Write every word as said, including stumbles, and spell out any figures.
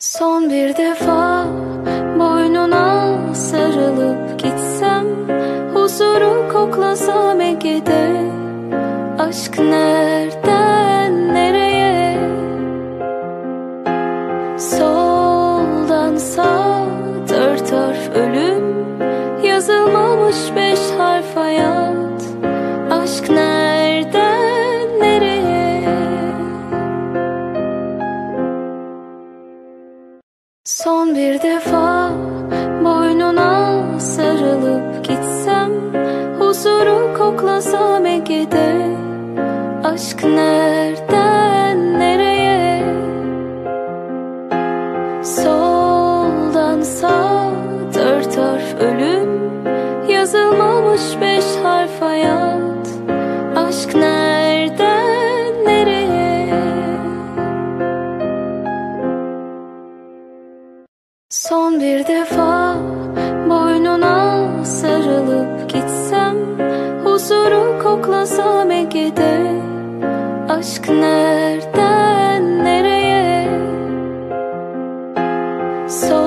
Son bir defa boynuna sarılıp gitsem, huzuru koklasam Ege'de. Aşk nereden nereye? Soldan sağa dört harf ölüm, yazılmamış beş harf hayat. Aşk nereden nereye? Son bir defa boynuna sarılıp gitsem, huzuru koklasam Ege'de. Aşk nereden nereye? Soldan sağa dört harf ölüm, yazılmamış beş harf hayat. Aşk nereden nereye? Son bir defa boynuna sarılıp gitsem, huzuru koklasam Ege'de. Aşk nereden nereye? Son